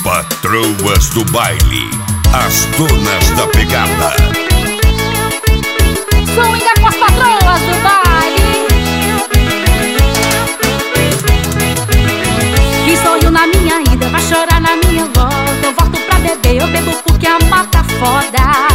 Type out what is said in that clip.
Patroas do baile, as donas da pegada. Swinga com as patroas do baile. Que sonho na minha ida, vai chorar na minha volta. Eu volto pra beber, eu bebo porque a mata foda.